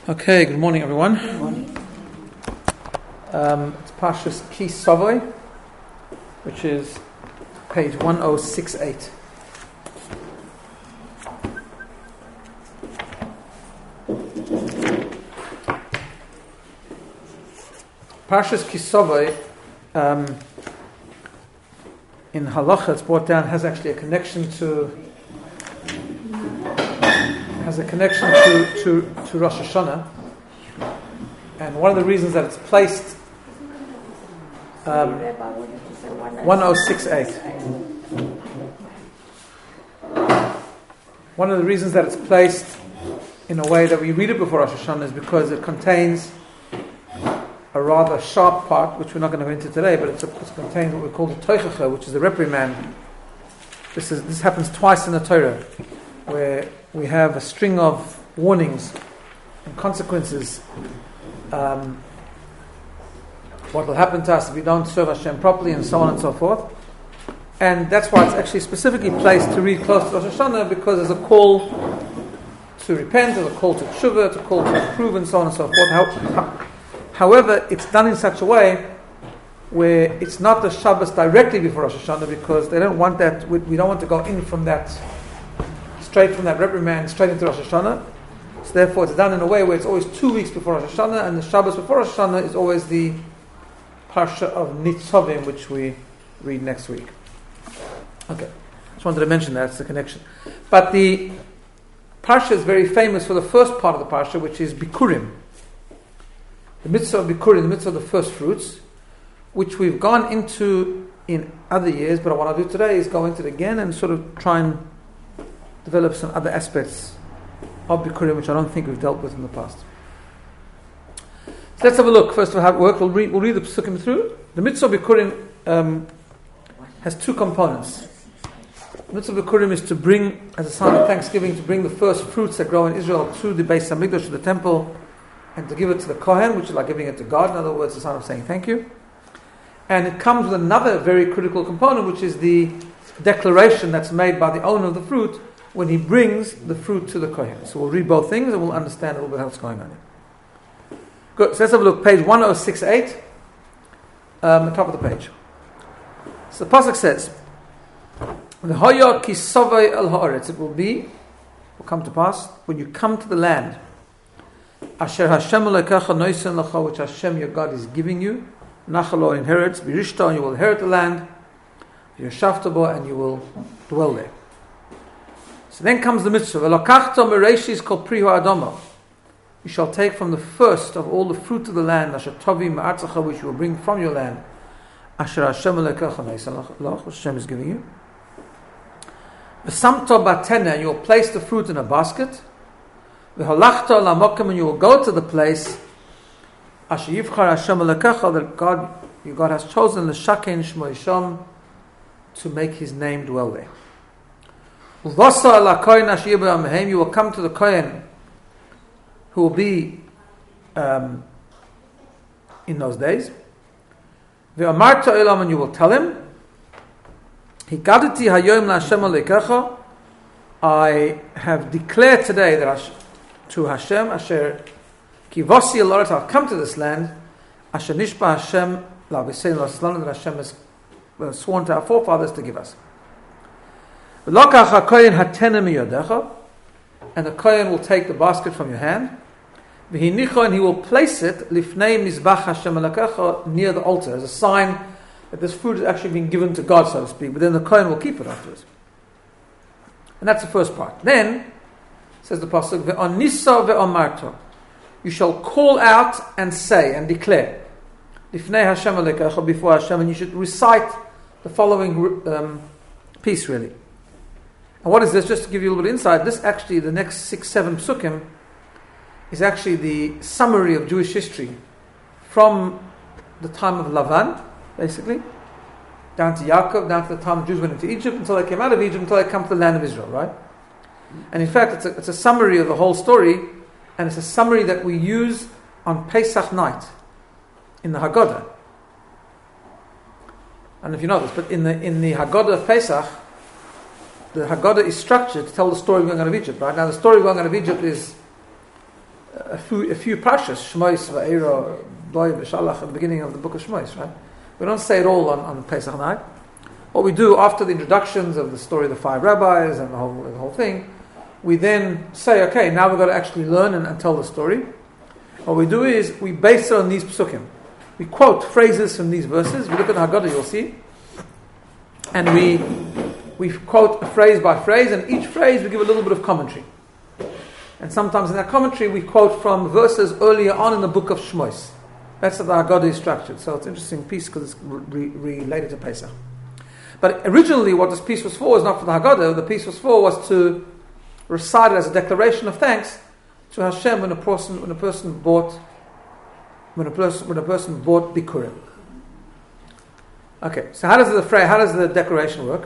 Okay, good morning everyone. Good morning. It's Parshas Ki Savoy, which is page 1068. Parshas Ki Savoy, in Halacha, it's brought down, has actually a connection to Rosh Hashanah, and one of the reasons that it's placed 1068. One of the reasons that it's placed in a way that we read it before Rosh Hashanah is because it contains a rather sharp part, which we're not going to go into today, but it contains what we call the Toichacha, which is the reprimand. This happens twice in the Torah, where we have a string of warnings and consequences. What will happen to us if we don't serve Hashem properly, and so on and so forth. And that's why it's actually specifically placed to read close to Rosh Hashanah, because there's a call to repent, there's a call to tshuva, there's a call to improve, and so on and so forth. However, it's done in such a way where it's not the Shabbos directly before Rosh Hashanah, because they don't want that. We don't want to go in from that, straight from that reprimand, straight into Rosh Hashanah. So therefore it's done in a way where it's always 2 weeks before Rosh Hashanah, and the Shabbos before Rosh Hashanah is always the Parsha of Nitzavim, which we read next week. Okay, just wanted to mention that, it's the connection. But the Parsha is very famous for the first part of the Parsha, which is Bikurim. The mitzvah of Bikurim, the mitzvah of the first fruits, which we've gone into in other years, but what I'll do today is go into it again and sort of try and develop some other aspects of Bikurim, which I don't think we've dealt with in the past. So let's have a look first of how it works. We'll read the Pesukim through. The mitzvah of Bikurim has two components. The mitzvah of Bikurim is to bring, as a sign of thanksgiving, to bring the first fruits that grow in Israel to the Beis Hamikdash, to the temple, and to give it to the Kohen, which is like giving it to God. In other words, a sign of saying thank you. And it comes with another very critical component, which is the declaration that's made by the owner of the fruit when he brings the fruit to the Kohen. So we'll read both things and we'll understand a little bit what's going on here. Good, so let's have a look. Page 1068, the top of the page. So the pasuk says, "V'hoya ki sovei el haaretz." It will come to pass when you come to the land, Asher Hashem Elokecha noisen lecha, which Hashem your God is giving you. Nachalo inherits, Birishta, and you will inherit the land. Yeshavta, and you will dwell there. So then comes the mitzvah. V'lokachta mereishis kol pri ha'adama. You shall take from the first of all the fruit of the land, Asher tovi ma'artzacha, which you will bring from your land. Asher Hashem Elokecha noisen lecha, which Hashem is giving you. V'samto batena, you will place the fruit in a basket. V'halachta lamokim, and you will go to the place Asher yivchar Hashem Elokecha, that your God has chosen l'shaken shmo Yisham, to make His name dwell there. Uvasa ala kohen asher yibu amehem, you will come to the kohen who will be in those days. Ve'amarta elam, and you will tell him, Higadati hayoim la'Hashem Elokecha, I have declared today that to Hashem, Asher Kivasi Aloret, I've come to this land, Asher Nishba Hashem La'Visein L'Aslan, that Hashem has sworn to our forefathers to give us. V'lokach HaKoyen hatena miyodecha, and the Kohen will take the basket from your hand. V'hinicho, and he will place it lifnei mizbach Hashem Elokecha, near the altar, as a sign that this food has actually been given to God, so to speak. But then the Kohen will keep it afterwards. And that's the first part. Then says the pasuk, ve'onisa ve'omarto, you shall call out and say and declare, lifnei Hashem Elokecha, before Hashem, and you should recite the following piece really. And what is this? Just to give you a little bit of insight, this actually, the next 6-7 psukim, is actually the summary of Jewish history from the time of Lavan, basically, down to Yaakov, down to the time the Jews went into Egypt, until they came out of Egypt, until they come to the land of Israel, right? And in fact, it's a summary of the whole story, and it's a summary that we use on Pesach night in the Haggadah. And if you know this, but in the Haggadah of Pesach, the Haggadah is structured to tell the story of going out of Egypt. Right now, the story of going out of Egypt is a few parshas, Shmos, Va'era, Boy, V'Shalach, at the beginning of the book of Shmos, right? We don't say it all on Pesach night. What we do after the introductions of the story of the 5 rabbis and the whole thing, we then say, okay, now we've got to actually learn and tell the story. What we do is we base it on these psukim. We quote phrases from these verses. We look at the Haggadah, you'll see. And we quote phrase by phrase, and each phrase we give a little bit of commentary. And sometimes in that commentary we quote from verses earlier on in the book of Shmos. That's how the Haggadah is structured. So it's an interesting piece because it's related to Pesach. But originally what this piece was for was not for the Haggadah. The piece was to recite it as a declaration of thanks to Hashem when a person bought Bikurim. Okay, so how does the declaration work?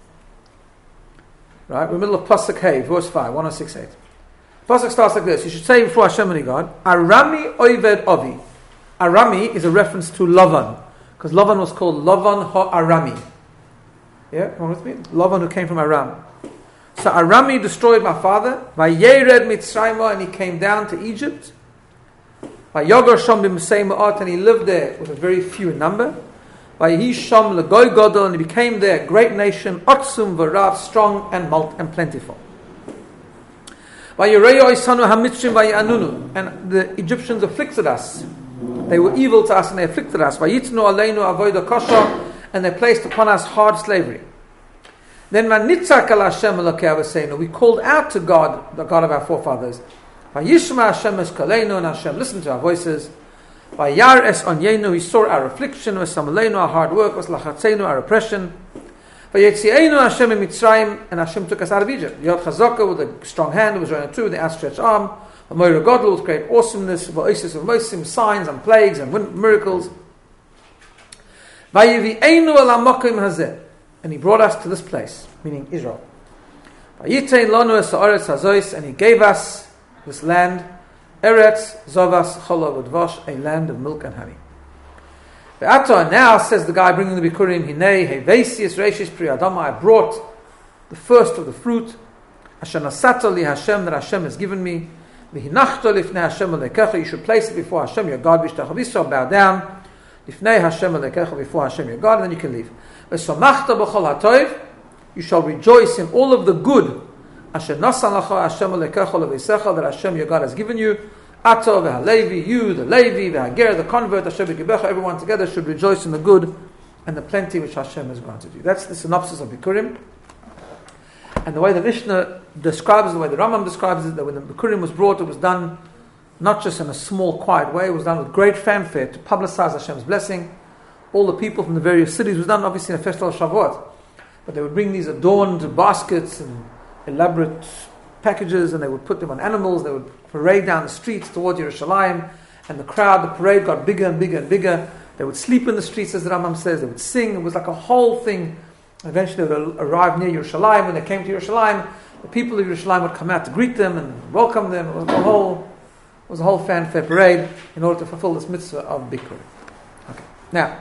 Right, we're in the middle of Pasuk Hey, verse 5, 1068. Pasuk starts like this. You should say before Hashem and God, Arami Oived Avi. Arami is a reference to Lavan, because Lavan was called Lavan Ha-Arami. Yeah, come on with me? Lavan who came from Aram. So Arami destroyed my father. Vayered Mitzrayim, and he came down to Egypt. Vayogar Sham b'Mesei Ma'at, and he lived there with a very few in number. Vayihi Sham L'Goy Godel, and he became there a great nation, Otsum V'Rav, strong and plentiful. Vayereyo Isanu HaMitzrim Vayanunu, and the Egyptians afflicted us. They were evil to us and they afflicted us. Vayitnu Aleinu Avodah Kosha, and they placed upon us hard slavery. Then Manitzak al Hashem Elokei Avosenu, we called out to God, the God of our forefathers. Vayishma Hashem Eskaleinu, and Hashem listened to our voices. Vayar es Onyenu, he saw our affliction. V'samaleinu, our hard work. V'slachatzenu, our oppression. Vayetzienu Hashem in Mitzrayim, and Hashem took us out of Egypt. Yod Chazaka, with a strong hand, was running through the outstretched arm. V'moira Godel, with great awesomeness. V'oisis of Mosim, signs and plagues and miracles. Vayivi'enu al Hamokim Hazeh, and he brought us to this place, meaning Israel. Vayitein lanu es ha'aretz hazois, and he gave us this land, Eretz Zovas Cholav Udvash, a land of milk and honey. Ve'ata, now says the guy bringing the Bikurim, Hinei Hevesius Reishis Pri Adama, I brought the first of the fruit, Asher Nasato li Hashem, that Hashem has given me. V'hinachto lifnei Hashem Elekecha, you should place it before Hashem your God. V'shtach v'yisrael, bow down. Lifnei Hashem Elekecha, before Hashem your God, and then you can leave. V'somachta b'chol hatoiv, you shall rejoice in all of the good Asher nasan lacha Hashem Elekecha leVeisecha, that Hashem your God has given you. Ato v'halevi, you the Levi, v'hager the convert, Hashem v'kibecha, everyone together should rejoice in the good and the plenty which Hashem has granted you. That's the synopsis of Bikurim. And the way the Mishnah describes it, the way the Rambam describes it, that when the Bikurim was brought, it was done not just in a small, quiet way, it was done with great fanfare to publicize Hashem's blessing. All the people from the various cities, it was done obviously in a festival of Shavuot. But they would bring these adorned baskets and elaborate packages, and they would put them on animals. They would parade down the streets towards Yerushalayim, and the parade got bigger and bigger and bigger. They would sleep in the streets, as the Rambam says. They would sing. It was like a whole thing. Eventually, they would arrive near Yerushalayim. When they came to Yerushalayim, the people of Yerushalayim would come out to greet them and welcome them. It was a whole fanfare parade in order to fulfill this mitzvah of Bikurim. Okay. Now,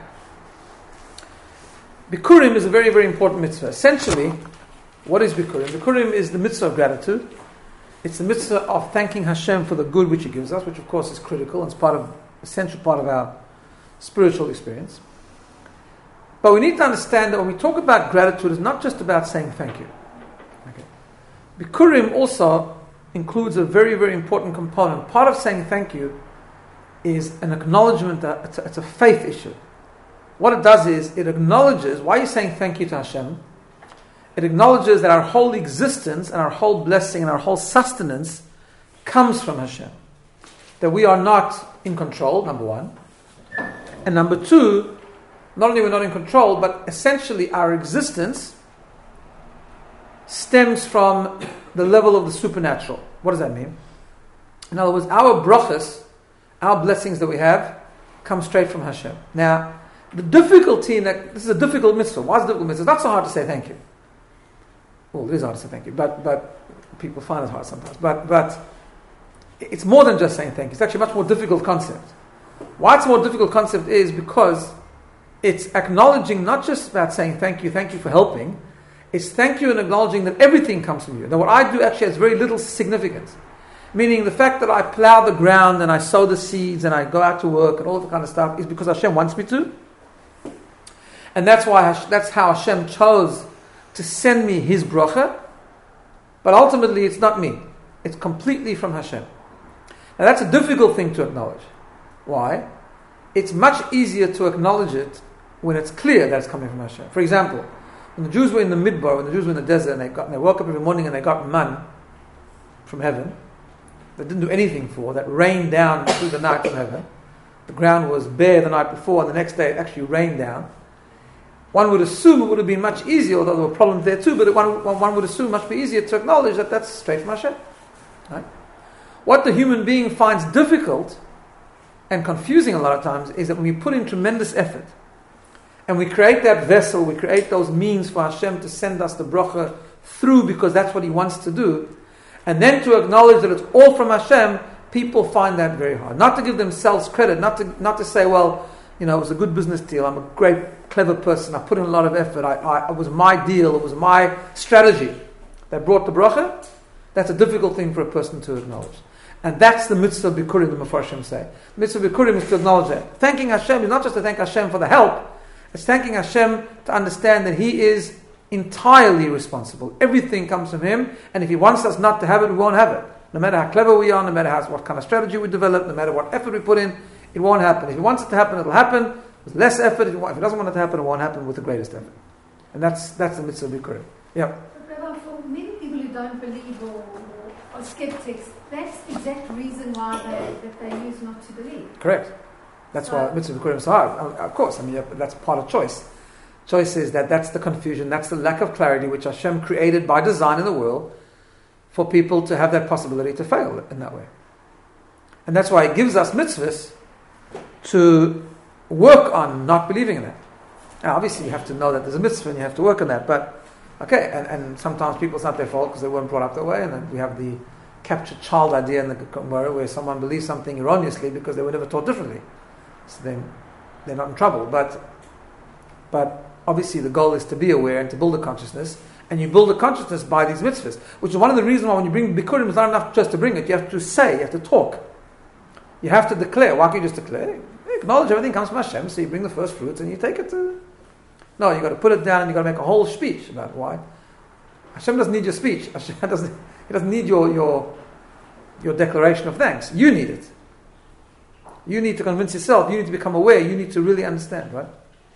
Bikurim is a very, very important mitzvah. Essentially, what is Bikurim? Bikurim is the mitzvah of gratitude. It's the mitzvah of thanking Hashem for the good which He gives us, which of course is critical and it's essential part of our spiritual experience. But we need to understand that when we talk about gratitude, it's not just about saying thank you. Okay. Bikurim also includes a very, very important component. Part of saying thank you is an acknowledgement that it's a faith issue. What it does is, it acknowledges, why are you saying thank you to Hashem? It acknowledges that our whole existence and our whole blessing and our whole sustenance comes from Hashem. That we are not in control, number one. And number two, not only we're not in control, but essentially our existence stems from the level of the supernatural. What does that mean? In other words, our brachas, our blessings that we have, come straight from Hashem. Now, the difficulty in that, this is a difficult mitzvah. Why is it a difficult mitzvah? It's not so hard to say thank you. Well, it is hard to say thank you, but people find it hard sometimes. But it's more than just saying thank you. It's actually a much more difficult concept. Why it's a more difficult concept is because it's acknowledging not just about saying thank you for helping. It's thank you and acknowledging that everything comes from you. Now what I do actually has very little significance. Meaning the fact that I plow the ground and I sow the seeds and I go out to work and all that kind of stuff is because Hashem wants me to. And that's how Hashem chose to send me His bracha. But ultimately it's not me. It's completely from Hashem. Now that's a difficult thing to acknowledge. Why? It's much easier to acknowledge it when it's clear that it's coming from Hashem. For example, when the Jews were in the Midbar, when the Jews were in the desert and they woke up every morning and they got man from heaven, that didn't do anything for, that rained down through the night from heaven. The ground was bare the night before and the next day it actually rained down. One would assume it would have been much easier, although there were problems there too, but one would assume much be easier to acknowledge that that's straight from Hashem. Right? What the human being finds difficult and confusing a lot of times is that when we put in tremendous effort and we create that vessel, we create those means for Hashem to send us the bracha through because that's what He wants to do, and then to acknowledge that it's all from Hashem, people find that very hard. Not to give themselves credit, not to say, well, it was a good business deal, I'm a great, clever person, I put in a lot of effort, it was my deal, it was my strategy that brought the bracha. That's a difficult thing for a person to acknowledge. And that's the mitzvah bikurim, the Mefarshim say. The mitzvah bikurim is to acknowledge that. Thanking Hashem is not just to thank Hashem for the help, it's thanking Hashem to understand that He is entirely responsible. Everything comes from Him, and if He wants us not to have it, we won't have it. No matter how clever we are, no matter what kind of strategy we develop, no matter what effort we put in, it won't happen. If He wants it to happen, it'll happen with less effort. If He doesn't want it to happen, it won't happen with the greatest effort. And that's the mitzvah bikurim. Yeah. But for many people who don't believe or are skeptics, that's the exact reason why they use not to believe. Correct. That's why mitzvah bikurim is so hard. Of course, that's part of choice. Choice is that's the confusion, that's the lack of clarity which Hashem created by design in the world for people to have that possibility to fail in that way. And that's why He gives us mitzvahs to work on not believing in it. Now, obviously, you have to know that there's a mitzvah and you have to work on that. But, okay, and sometimes people, it's not their fault because they weren't brought up that way. And then we have the captured child idea in the Gemara where someone believes something erroneously because they were never taught differently. So then they're not in trouble. But obviously, the goal is to be aware and to build a consciousness. And you build a consciousness by these mitzvahs, which is one of the reasons why when you bring bikurim, it's not enough just to bring it. You have to say, you have to talk. You have to declare. Why can't you just declare? You acknowledge everything comes from Hashem, so you bring the first fruits and you take it to... No, you've got to put it down and you've got to make a whole speech about why. Hashem doesn't need your speech. He doesn't need your declaration of thanks. You need it. You need to convince yourself. You need to become aware. You need to really understand, right?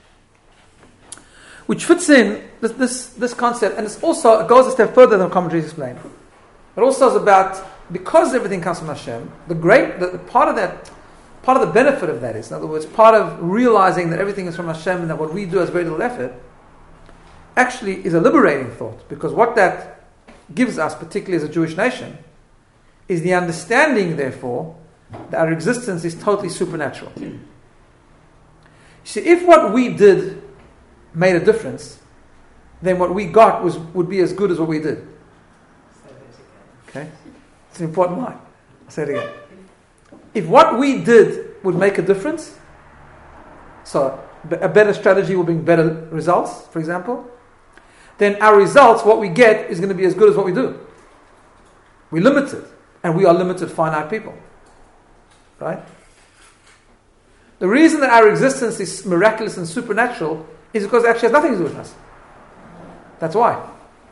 Which fits in this concept, and it goes a step further than the commentaries explain. It also is about, because everything comes from Hashem, part of the benefit of that is, in other words, part of realizing that everything is from Hashem and that what we do has very little effort, actually is a liberating thought, because what that gives us, particularly as a Jewish nation, is the understanding, therefore, that our existence is totally supernatural. You see, if what we did made a difference, then what we got would be as good as what we did. Okay? It's an important line. I'll say it again. If what we did would make a difference, so a better strategy will bring better results, for example, then our results, what we get, is going to be as good as what we do. We're limited, and we are limited, finite people. Right? The reason that our existence is miraculous and supernatural is because it actually has nothing to do with us. That's why.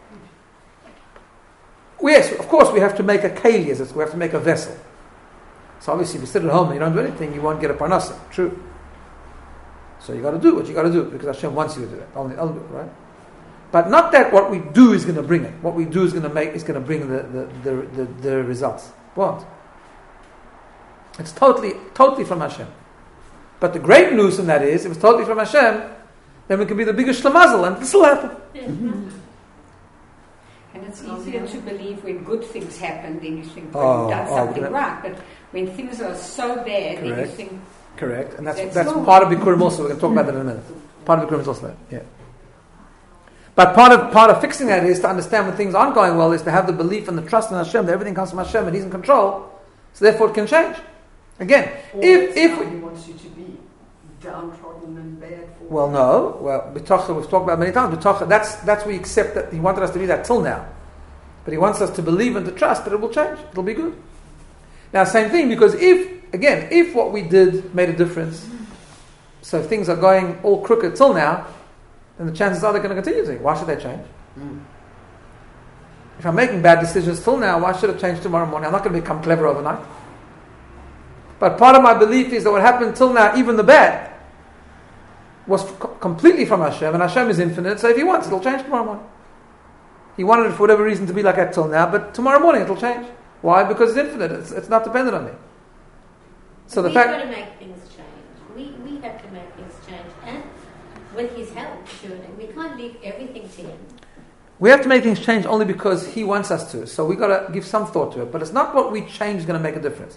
Yes, of course, we have to make a keli, as we have to make a vessel. So obviously, if you sit at home and you don't do anything, you won't get a parnasa. True. So you got to do what you got to do because Hashem wants you to do it. Only I'll do it, right? But not that what we do is going to bring it. What we do is going to bring the results. It won't. It's totally from Hashem. But the great news in that is, if it's totally from Hashem, then we can be the biggest shlamazel, and this will happen. And it's easier to believe when good things happen than you think when you've done something right. But when things are so bad, then you think... Correct. And that's part of Bikurim also. We're going to talk about that in a minute. Part of Bikurim is also that. Yeah. But part of fixing that is to understand when things aren't going well, is to have the belief and the trust in Hashem that everything comes from Hashem and He's in control. So therefore it can change. Again, if He wants you to be downtrodden and bad. Well, no. Well, b'tocha we've talked about many times. B'tocha, that's we accept that He wanted us to be that till now. But He wants us to believe and to trust that it will change. It'll be good. Now, same thing, because if what we did made a difference, so things are going all crooked till now, then the chances are they're going to continue to. Why should they change? If I'm making bad decisions till now, why should it change tomorrow morning? I'm not going to become clever overnight. But part of my belief is that what happened till now, even the bad, was completely from Hashem, and Hashem is infinite, so if He wants, it'll change tomorrow morning. He wanted it for whatever reason to be like that till now, but tomorrow morning it'll change. Why? Because it's infinite. It's not dependent on me. So the We've fact... got to make things change. We have to make things change, and with His help, surely. We can't leave everything to Him. We have to make things change only because He wants us to. So we've got to give some thought to it. But it's not what we change is going to make a difference.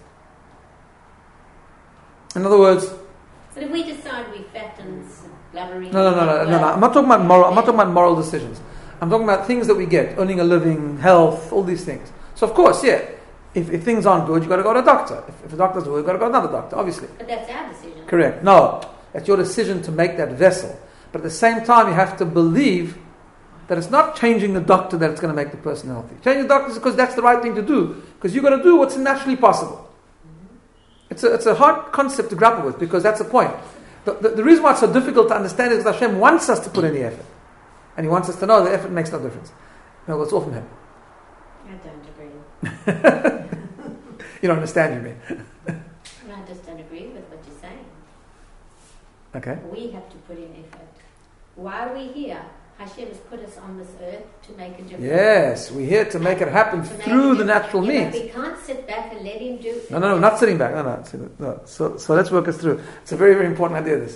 In other words... So if we decide we're fat and blubbery... No. I'm not talking about moral. I'm not talking about moral decisions. I'm talking about things that we get. Earning a living, health, all these things. So of course, yeah, if things aren't good, you've got to go to a doctor. If the doctor's good, you've got to go to another doctor, obviously. But that's our decision. Correct. No, it's your decision to make that vessel. But at the same time, you have to believe that it's not changing the doctor that it's going to make the person healthy. Changing the doctor is because that's the right thing to do. Because you've got to do what's naturally possible. It's a hard concept to grapple with because that's the point. The reason why it's so difficult to understand is because Hashem wants us to put in the effort. And He wants us to know the effort makes no difference. No, it's all from Him. I don't agree. You don't understand, you mean? I just don't agree with what you're saying. Okay. We have to put in effort. Why are we here? Hashem has put us on this earth to make a difference. Yes, we're here to make it happen through the natural means. We can't sit back and let Him do it. No, not sitting back. No. So let's work us through. It's a very, very important idea, this.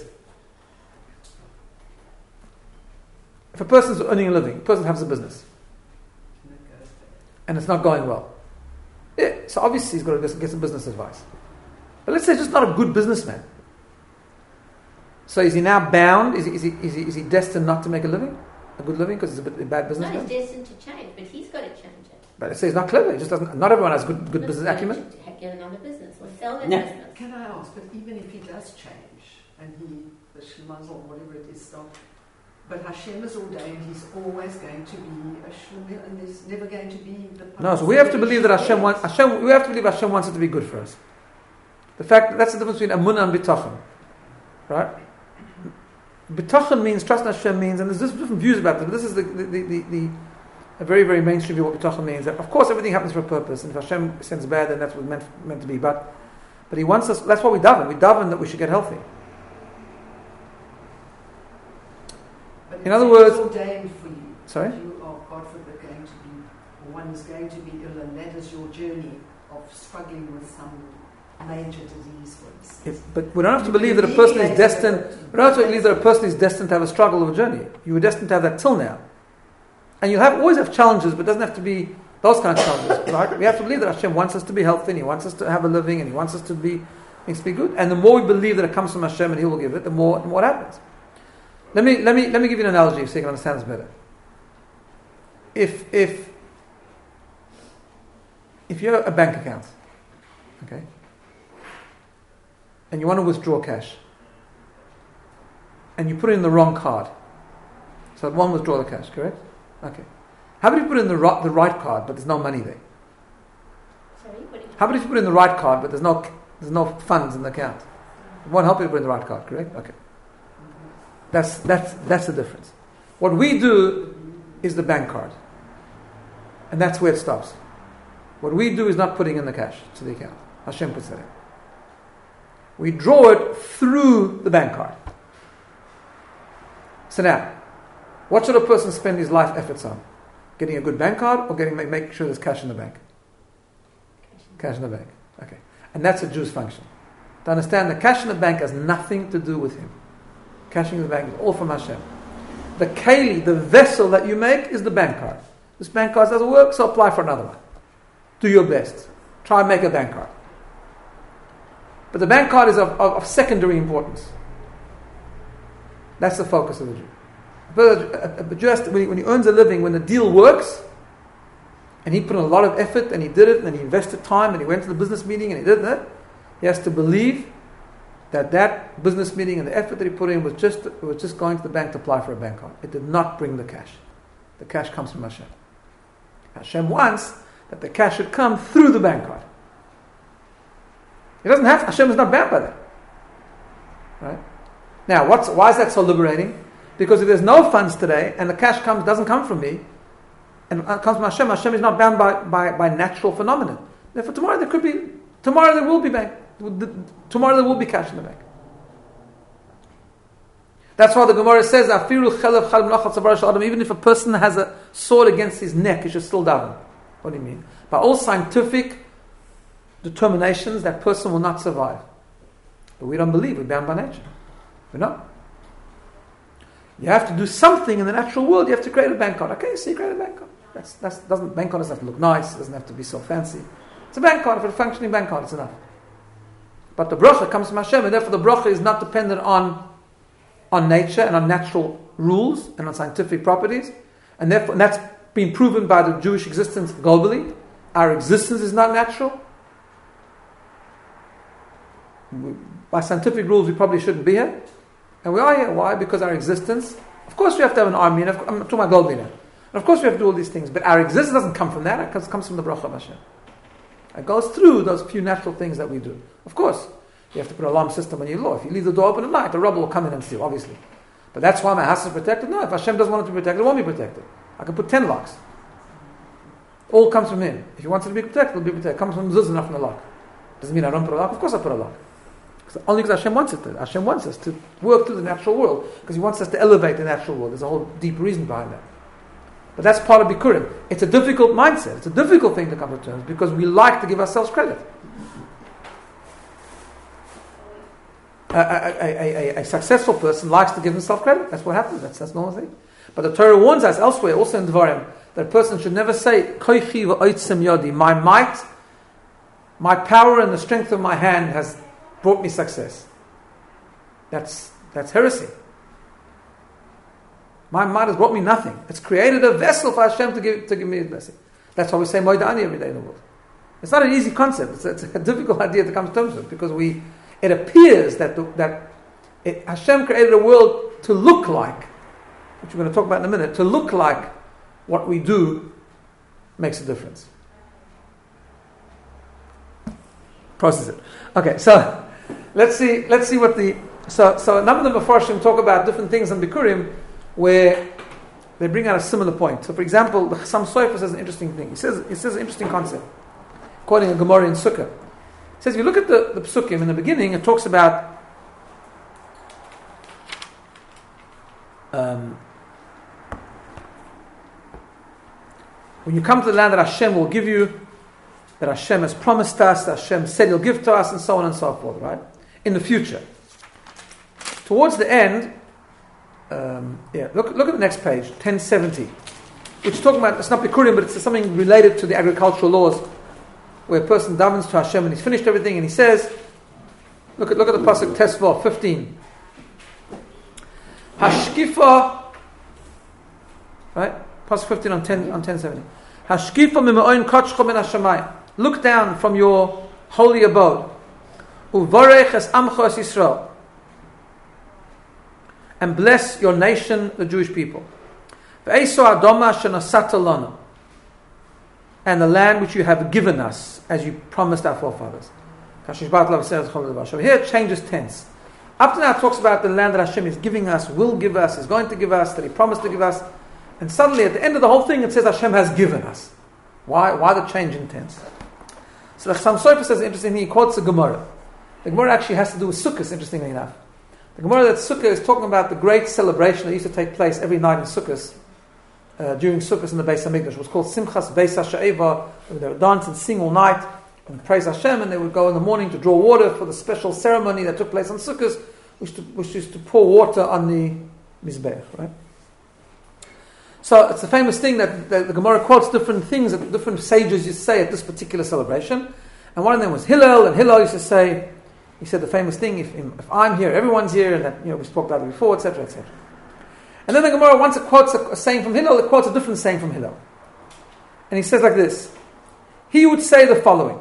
If a person's earning a living, a person has a business, and it's not going well, yeah, so obviously he's got to get some business advice. But let's say he's just not a good businessman. So is he now bound? Is he destined not to make a living? A good living because he's a bad businessman? No, he's destined to change, but he's got to change it. But let's say he's not clever. He just doesn't. Not everyone has good business acumen. Get another business or sell their Yeah. business. Can I ask, but even if he does change, and the shlemaz or whatever it is, but Hashem is ordained, He's always going to be a shlemil, and there's never going to be the... No, so we have to believe that Hashem wants... we have to believe Hashem wants it to be good for us. That's the difference between amunah and bitachon. Right? Bitachon means, trust in Hashem means, and there's different views about it, but this is a very, very mainstream view of what bitachon means. That of course everything happens for a purpose, and if Hashem sends bad, then that's what it's meant to be. But He wants us, that's why we daven. We daven that we should get healthy. But In other words... ordained for you. Sorry? You are, God forbid, going to be, or one is going to be ill, and that is your journey of struggling with some major disease, for instance. But we don't have to believe that a person is destined... We don't have to believe that a person is destined to have a struggle or a journey. You were destined to have that till now. And you always have challenges, but it doesn't have to be those kind of challenges. Right? We have to believe that Hashem wants us to be healthy, and He wants us to have a living, and He wants us to be things to be good. And the more we believe that it comes from Hashem and He will give it, the more it happens. Let me give you an analogy so you can understand this better. If you have a bank account, okay, and you want to withdraw cash, and you put in the wrong card, so it won't withdraw the cash, correct? Okay. How about if you put in the right card, but there's no money there? Sorry, what did you... How about if you put in the right card, but there's no funds in the account? It won't help you to put in the right card, correct? Okay. That's the difference. What we do is the bank card, and that's where it stops. What we do is not putting in the cash to the account. Hashem puts that in. We draw it through the bank card. So now, what should a person spend his life efforts on? Getting a good bank card, or making sure there's cash in the bank? Cash in the bank. Okay. And that's a Jew's function. To understand that cash in the bank has nothing to do with him. Cashing in the bank is all from Hashem. The keli, the vessel that you make, is the bank card. This bank card doesn't work, so apply for another one. Do your best. Try and make a bank card. But the bank card is of secondary importance. That's the focus of the Jew. But just when he earns a living, when the deal works, and he put in a lot of effort, and he did it, and he invested time, and he went to the business meeting, and he did that, he has to believe that business meeting and the effort that he put in was just going to the bank to apply for a bank card. It did not bring the cash. The cash comes from Hashem. Hashem wants that the cash should come through the bank card. He doesn't have to. Hashem is not bound by that. Right? Now, why is that so liberating? Because if there's no funds today and the cash doesn't come from me, and it comes from Hashem is not bound by natural phenomena. Therefore, tomorrow there will be bank. Tomorrow there will be cash in the bank. That's why the Gemara says, even if a person has a sword against his neck, he should still daven. What do you mean? By all scientific determinations, that person will not survive. But we don't believe, we're bound by nature. We're not. You have to do something in the natural world. You have to create a bank card. Okay, so you create a bank card. Bank card doesn't have to look nice. It doesn't have to be so fancy. It's a bank card. If it's a functioning bank card, it's enough. But the bracha comes from Hashem, and therefore the bracha is not dependent on nature and on natural rules and on scientific properties. And therefore, and that's been proven by the Jewish existence globally. Our existence is not natural. By scientific rules, we probably shouldn't be here. And we are here. Why? Because our existence, of course we have to have an army, and I'm talking about globally now. And of course we have to do all these things, but our existence doesn't come from that, it comes from the bracha of Hashem. It goes through those few natural things that we do. Of course, you have to put an alarm system on your door. If you leave the door open at night, the robber will come in and steal, obviously. But that's why my house is protected? No, if Hashem doesn't want it to be protected, it won't be protected. I can put 10 locks. All comes from Him. If He wants it to be protected, it'll be protected. It comes from the zuz, not from the lock. Doesn't mean I don't put a lock. Of course I put a lock. Only because Hashem wants it to. Hashem wants us to work through the natural world because He wants us to elevate the natural world. There's a whole deep reason behind that. But that's part of Bikurim. It's a difficult mindset. It's a difficult thing to come to terms because we like to give ourselves credit. A successful person likes to give himself credit. That's what happens. That's the normal thing. But the Torah warns us elsewhere, also in Dvarim, that a person should never say, Koichi v'oitzim yodi, my might, my power and the strength of my hand has brought me success. That's heresy. My might has brought me nothing. It's created a vessel for Hashem to give me a blessing. That's why we say Moedani every day in the world. It's not an easy concept. It's a difficult idea to come to terms with because it appears that Hashem created a world to look like, which we're going to talk about in a minute, to look like what we do makes a difference. Process it. Okay, so let's see what so a number of the Mefarshim talk about different things in Bikurim where they bring out a similar point. So for example, the Chassam Sofer says an interesting thing. He says an interesting concept, quoting a Gemara in Sukkah. He says, if you look at the Psukim in the beginning, it talks about when you come to the land that Hashem will give you, that Hashem has promised us, that Hashem said He'll give to us, and so on and so forth, right? In the future. Towards the end, look at the next page, 1070, which is talking about, it's not Bikurim, but it's something related to the agricultural laws, where a person davens to Hashem and he's finished everything, and he says, look at the pasuk Tesvav 15. Hashkifa, right? Pasuk 15 on 1070. Hashkifa mima'oin kachcha min hashamayim. Look down from your holy abode. Uvarech es amcha es Yisrael. And bless your nation, the Jewish people. Ve'eso adoma shenasata lanu. And the land which you have given us, as you promised our forefathers. Here it changes tense. Up to now it talks about the land that Hashem is giving us, will give us, is going to give us, that He promised to give us. And suddenly at the end of the whole thing it says Hashem has given us. Why the change in tense? So the Chassam Sofer says an interesting thing. He quotes the Gemara. The Gemara actually has to do with Sukkot, interestingly enough. The Gemara that Sukkot is talking about the great celebration that used to take place every night in Sukkot. During Sukkot in the Beis HaMikdash. It was called Simchas Beis HaSha'eva. They would dance and sing all night and praise Hashem, and they would go in the morning to draw water for the special ceremony that took place on Sukkot, which used to pour water on the Mizbeach, right? So it's a famous thing that the Gemara quotes different things that different sages used to say at this particular celebration. And one of them was Hillel, and Hillel used to say, he said the famous thing, if I'm here, everyone's here, and that, we spoke about it before, etc., etc. And then the Gemara, once it quotes a saying from Hillel, it quotes a different saying from Hillel. And he says like this, he would say the following,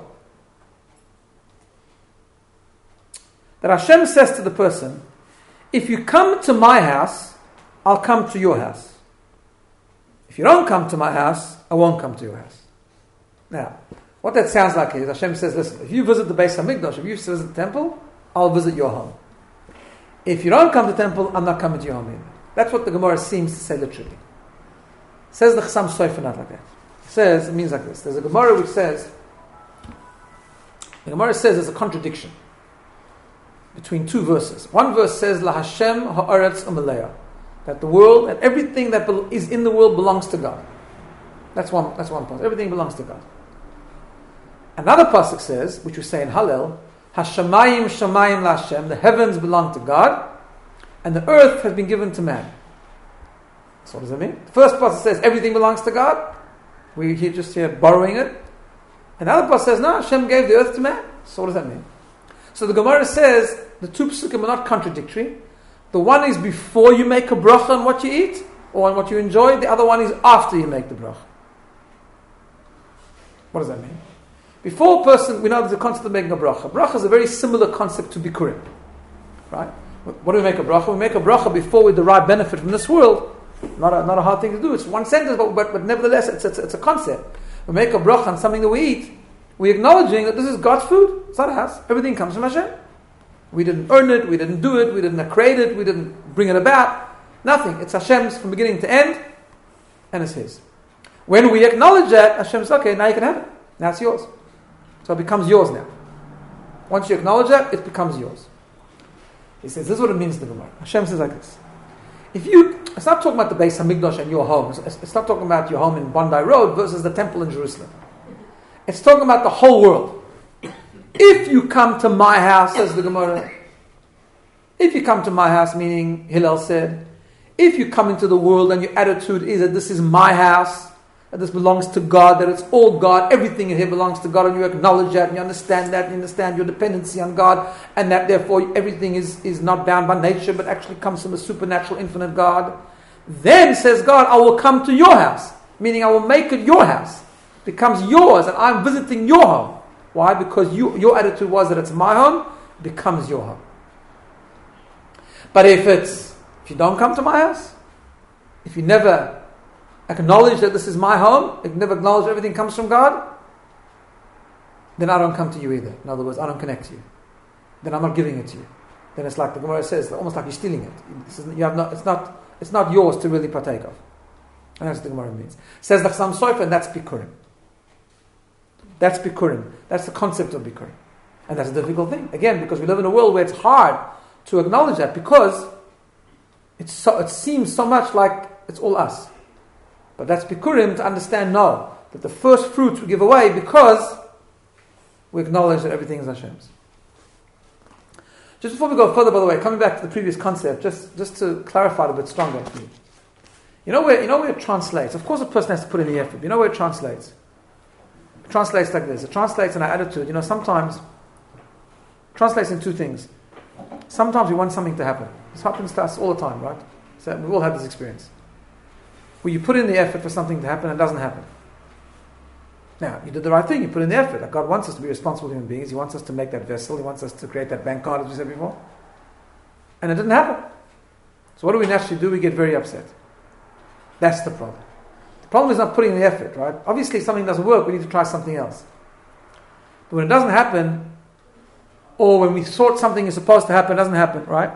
that Hashem says to the person, if you come to my house, I'll come to your house. If you don't come to my house, I won't come to your house. Now, What that sounds like is Hashem says, listen, if you visit the Beis HaMikdash, if you visit the temple, I'll visit your home. If you don't come to the temple, I'm not coming to your home either. That's what the Gemara seems to say literally. It says the Chassam Sofer not like that. It means like this. There's a Gemara which says, there's a contradiction between two verses. One verse says, La Hashem ha'aretz u'maleah, that the world and everything that is in the world belongs to God. That's one pasuk. Everything belongs to God. Another pasuk says, which we say in Hallel, Hashamayim shamayim la Hashem, the heavens belong to God, and the earth has been given to man. So what does that mean? The first pasuk says everything belongs to God. We just here borrowing it. And the other pasuk says, no, Hashem gave the earth to man. So what does that mean? So the Gemara says the two psukim are not contradictory. The one is before you make a bracha on what you eat or on what you enjoy. The other one is after you make the bracha. What does that mean? Before a person, we know there's a concept of making a bracha. Bracha is a very similar concept to Bikurim. Right? What do we make a bracha? We make a bracha before we derive benefit from this world. Not a hard thing to do. It's one sentence, but nevertheless, it's a concept. We make a bracha on something that we eat. We're acknowledging that this is God's food. It's not us. Everything comes from Hashem. We didn't earn it. We didn't do it. We didn't create it. We didn't bring it about. Nothing. It's Hashem's from beginning to end, and it's His. When we acknowledge that, Hashem says, okay, now you can have it. Now it's yours. So it becomes yours now. Once you acknowledge that, it becomes yours. He says, this is what it means to the Gemara. Hashem says like this. It's not talking about the Beis HaMikdash and your home. It's not talking about your home in Bondi Road versus the temple in Jerusalem. It's talking about the whole world. If you come to my house, says the Gemara, if you come to my house, meaning Hillel said, if you come into the world and your attitude is that this is my house, that this belongs to God, that it's all God, everything in here belongs to God, and you acknowledge that, and you understand that, and you understand your dependency on God, and that therefore everything is not bound by nature, but actually comes from a supernatural, infinite God, then, says God, I will come to your house, meaning I will make it your house. It becomes yours, and I'm visiting your home. Why? Because your attitude was that it's my home, it becomes your home. But if you don't come to my house, if you never acknowledge that this is my home, if you never acknowledge everything comes from God, then I don't come to you either. In other words, I don't connect to you. Then I'm not giving it to you. Then it's like the Gemara says, almost like you're stealing it. It's not yours to really partake of. And that's what the Gemara means. Says the Chassam Sofer, and that's Bikurim. That's Bikurim. That's the concept of Bikurim. And that's a difficult thing. Again, because we live in a world where it's hard to acknowledge that, because it seems so much like it's all us. But that's Bikurim to understand, no, that the first fruits we give away because we acknowledge that everything is Hashem's. Just before we go further, by the way, coming back to the previous concept, just to clarify it a bit stronger for you. You know where it translates? Of course a person has to put in the effort. You know where it translates? It translates like this. It translates in our attitude. Sometimes it translates in two things. Sometimes we want something to happen. This happens to us all the time, right? So we've all had this experience. Where you put in the effort for something to happen and it doesn't happen. Now, you did the right thing. You put in the effort. Like God wants us to be responsible human beings. He wants us to make that vessel. He wants us to create that bank card, as we said before. And it didn't happen. So what do we naturally do? We get very upset. That's the problem. The problem is not putting in the effort, right? Obviously, if something doesn't work, we need to try something else. But when it doesn't happen, or when we thought something is supposed to happen, it doesn't happen, right?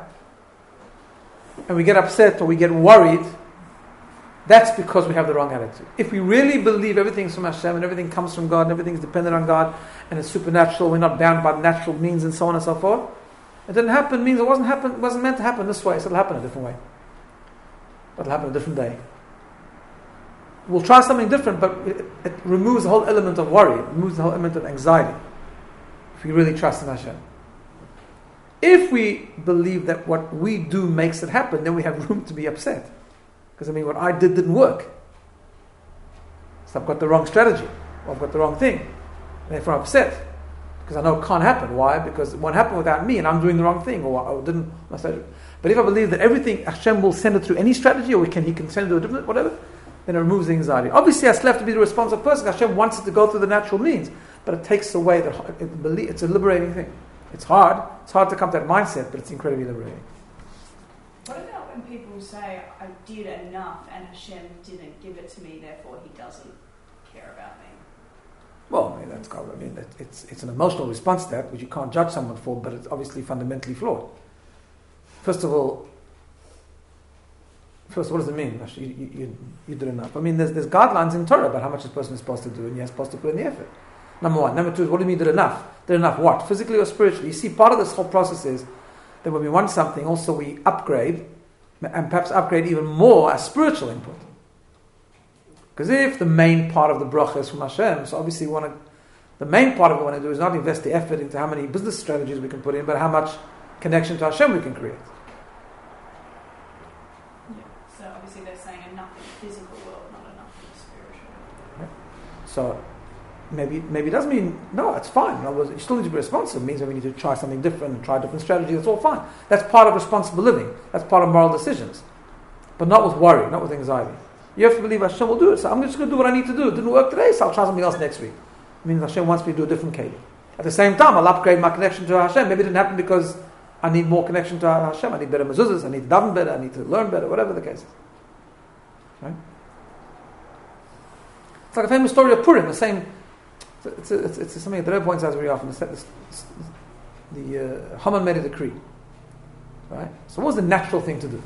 And we get upset or we get worried, that's because we have the wrong attitude. If we really believe everything's from Hashem and everything comes from God and everything's dependent on God and it's supernatural, we're not bound by natural means and so on and so forth, it didn't happen means it wasn't meant to happen this way, so it'll happen a different way. It'll happen a different day. We'll try something different, but it removes the whole element of worry, it removes the whole element of anxiety, if we really trust in Hashem. If we believe that what we do makes it happen, then we have room to be upset. Because what I did didn't work. So I've got the wrong strategy, or I've got the wrong thing. And therefore I'm upset. Because I know it can't happen. Why? Because it won't happen without me and I'm doing the wrong thing, or I didn't. But if I believe that everything, Hashem will send it through any strategy, or He can send it to a different, whatever, then it removes the anxiety. Obviously I still have to be the responsible person. Hashem wants it to go through the natural means. But it takes away it's a liberating thing. It's hard. It's hard to come to that mindset, but it's incredibly liberating. What about when people say, I did enough and Hashem didn't give it to me, therefore He doesn't care about me? Well, I mean, it's an emotional response to that, which you can't judge someone for, but it's obviously fundamentally flawed. First of all, what does it mean? You did enough. I mean, there's guidelines in Torah about how much a person is supposed to do, and you're supposed to put in the effort. Number one. Number two is, what do you mean did enough? Did enough what? Physically or spiritually? You see, part of this whole process is that when we want something, also we upgrade, and perhaps upgrade even more as spiritual input. Because if the main part of the bracha is from Hashem, so obviously the main part of what we want to do is not invest the effort into how many business strategies we can put in, but how much connection to Hashem we can create. Yeah. So obviously they're saying enough in the physical world, not enough in the spiritual. Yeah. So maybe it does mean, no, it's fine. In other words, you still need to be responsible. It means that we need to try something different and try different strategies. That's all fine. That's part of responsible living. That's part of moral decisions. But not with worry, not with anxiety. You have to believe Hashem will do it. So I'm just going to do what I need to do. It didn't work today, so I'll try something else next week. It means Hashem wants me to do a different keli. At the same time, I'll upgrade my connection to Hashem. Maybe it didn't happen because I need more connection to Hashem. I need better mezuzahs. I need to daven better. I need to learn better. Whatever the case is. Right? It's like a famous story of Purim. The same. It's something that the Rebbe points out very often. The Haman made a decree. Right? So what was the natural thing to do?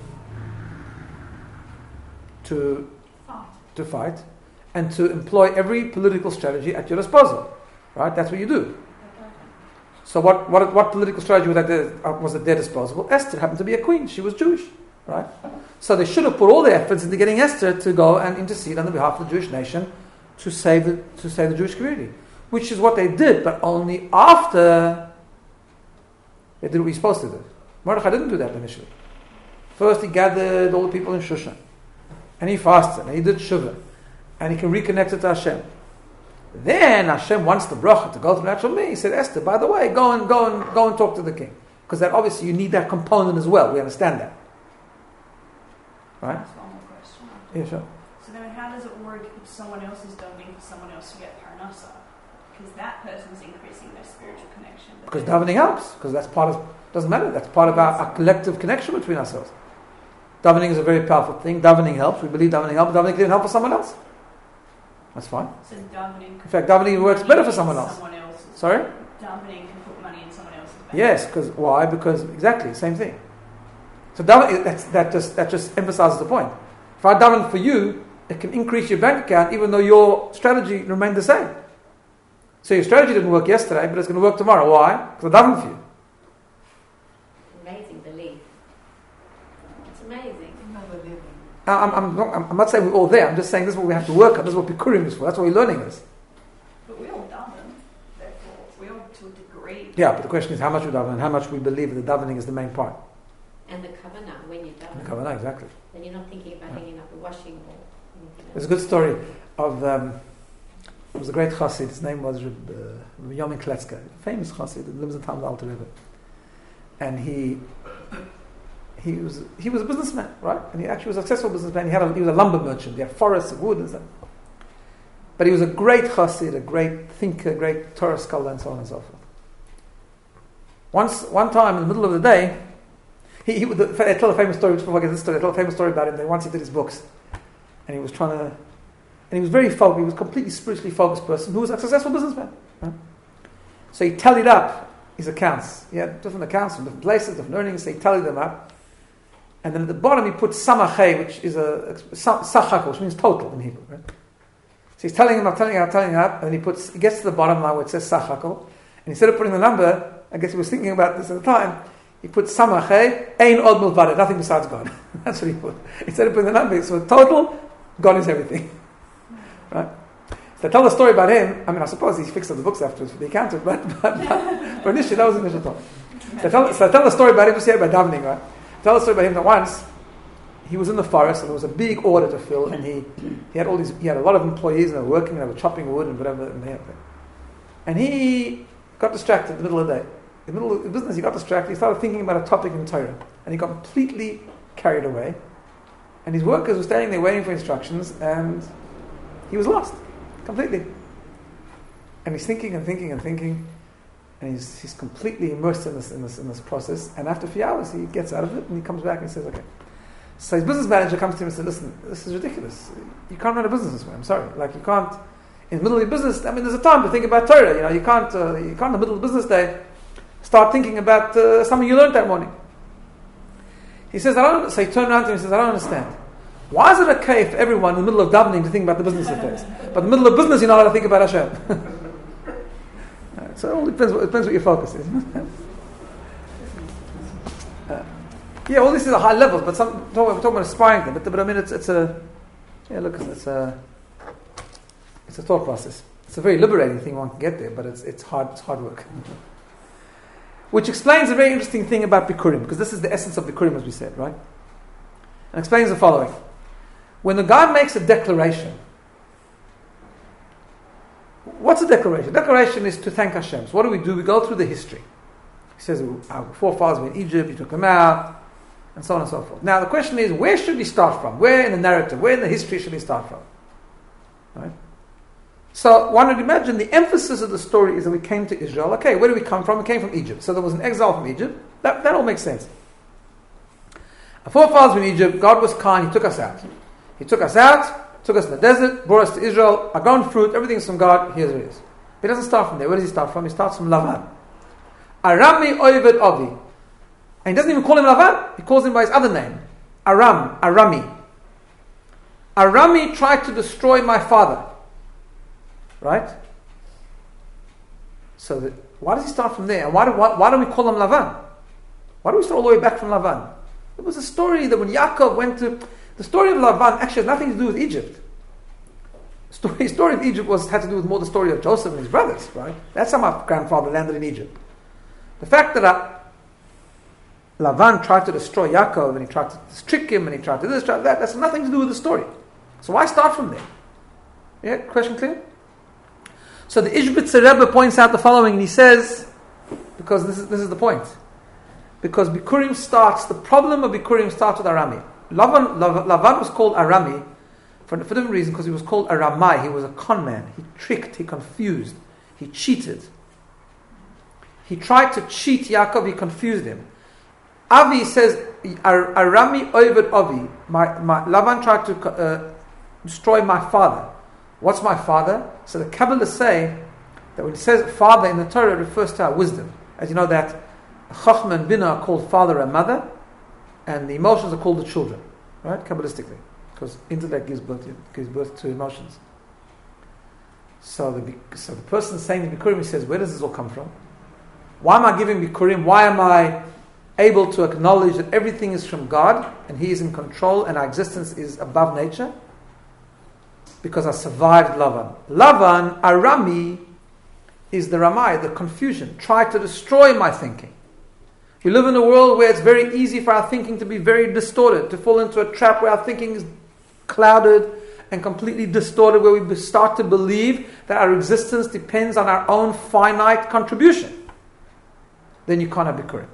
To fight, and to employ every political strategy at your disposal. Right? That's what you do. So what political strategy was at their disposal? Esther happened to be a queen. She was Jewish. Right? So they should have put all their efforts into getting Esther to go and intercede on the behalf of the Jewish nation to save the Jewish community. Which is what they did, but only after they did what he's supposed to do. Mordechai didn't do that initially. First he gathered all the people in Shushan. And he fasted, and he did Shuvah. And he can reconnect it to Hashem. Then Hashem wants the bracha to go through natural me. He said, Esther, by the way, go and talk to the king. Because that obviously you need that component as well. We understand that. Right? That's one more question. Yeah, sure. So then how does it work if someone else is davening for someone else to get parnasa? Because that person's increasing their spiritual connection. Because davening helps. Because that's part of, doesn't matter, that's part of our collective connection between ourselves. Davening is a very powerful thing. Davening helps. We believe davening helps. Davening can help for someone else. That's fine. So davening. In fact, davening works better for someone else. Sorry? Davening can put money in someone else's bank. Yes, because why? Because exactly same thing. So davening, that just emphasizes the point. If I daven for you, it can increase your bank account, even though your strategy remained the same. So your strategy didn't work yesterday, but it's going to work tomorrow. Why? Because I davened for you. Amazing belief. It's amazing. I'm not saying we're all there. I'm just saying this is what we have to work on. This is what Bikurim is for. That's what we're learning this. But we all daven, therefore, we all to a degree. Yeah, but the question is how much we daven and how much we believe that the davening is the main part. And the kavanah when you daven. The kavanah, exactly. Then you're not thinking about hanging up the washing or anything else. There's a good story of there was a great chassid. His name was Yomin Kletzker, a famous chassid that lives in town of Alter Rebbe. And he was a businessman, right? And he actually was a successful businessman. He was a lumber merchant. He had forests of wood and stuff. But he was a great chassid, a great thinker, great Torah scholar, and so on and so forth. One time in the middle of the day, I tell a famous story. Before I get this story, I tell a famous story about him. That once he did his books, and he was he was very focused. He was a completely spiritually focused person who was a successful businessman. Right? So he tallied up his accounts. He had different accounts from different places, different earnings. So he tallied them up. And then at the bottom he put samachay, which is sachakol, which means total in Hebrew. Right? So he's telling him up, and then he gets to the bottom line where it says sachakol, and instead of putting the number, I guess he was thinking about this at the time, he put samachay, ein od milvado, nothing besides God. That's what he put. Instead of putting the number, so total, God is everything. Right? So I tell the story about him. I mean, I suppose he fixed up the books afterwards for the accountant, but initially, that was the initial thought. So I tell the story about him, just here about davening, right? Tell the story about him that once he was in the forest and there was a big order to fill, and he had a lot of employees and they were working and they were chopping wood and whatever, and he got distracted in the middle of the day. In the middle of the business, he got distracted. He started thinking about a topic in Torah, and he got completely carried away. And his workers were standing there waiting for instructions, and he was lost completely. And he's thinking, and he's completely immersed in this process. And after a few hours, he gets out of it, and he comes back and says, "Okay." So his business manager comes to him and says, "Listen, this is ridiculous. You can't run a business this way. I'm sorry. Like you can't. in the middle of your business, there's a time to think about Torah. You can't in the middle of the business day start thinking about something you learned that morning. He says, he turned around to me and says, I don't understand. Why is it okay for everyone in the middle of davening to think about the business affairs? But in the middle of business, you're not allowed to think about Hashem. So it all depends what your focus is. All this is a high level, but we're talking about aspiring them. But I mean, it's a thought process. It's a very liberating thing. One can get there, but it's hard work. Which explains a very interesting thing about Bikurim, because this is the essence of Bikurim, as we said, right? And explains the following: when the guy makes a declaration, what's a declaration? A declaration is to thank Hashem. So what do? We go through the history. He says our forefathers were in Egypt. He took them out, and so on and so forth. Now the question is, where should we start from? Where in the narrative? Where in the history should we start from? Right? So one would imagine the emphasis of the story is that we came to Israel. Okay, where do we come from? We came from Egypt. So there was an exile from Egypt. That all makes sense. Our forefathers were in Egypt. God was kind. He took us out. Took us in the desert, brought us to Israel. Agon fruit, everything's from God. Here it is. He doesn't start from there. Where does he start from? He starts from Lavan. Arami Oyved Avi. And he doesn't even call him Lavan. He calls him by his other name. Arami. Arami tried to destroy my father. Right? So why does he start from there? And why do we call him Lavan? Why do we start all the way back from Lavan? It was a story that when Yaakov went to... The story of Lavan actually has nothing to do with Egypt. The story of Egypt had to do with more the story of Joseph and his brothers, right? That's how my grandfather landed in Egypt. The fact that Lavan tried to destroy Yaakov and he tried to trick him and he tried to this, tried that, that's nothing to do with the story. So why start from there? Yeah, question clear? So the Ishbitzer Rebbe points out the following, and he says, because this is the point, because Bikurim the problem of Bikurim starts with Arami. Lavan was called Arami for a different reason, because he was called Aramai. He was a con man. He tricked, he confused, he cheated. He tried to cheat Yaakov, he confused him. Avi says, Arami Oyved Avi. Lavan tried to destroy my father. What's my father? So the Kabbalists say that when it says father in the Torah, it refers to our wisdom. As you know that Chachma and Bina are called father and mother, and the emotions are called the children, right? Kabbalistically, because intellect gives birth to emotions. So the person saying the Bikurim, he says, where does this all come from? Why am I giving Bikurim? Why am I able to acknowledge that everything is from God and He is in control and our existence is above nature? Because I survived Lavan. Lavan, Arami, is the Ramai, the confusion, tried to destroy my thinking. We live in a world where it's very easy for our thinking to be very distorted, to fall into a trap where our thinking is clouded and completely distorted, where we start to believe that our existence depends on our own finite contribution. Then you can't have Bikurim.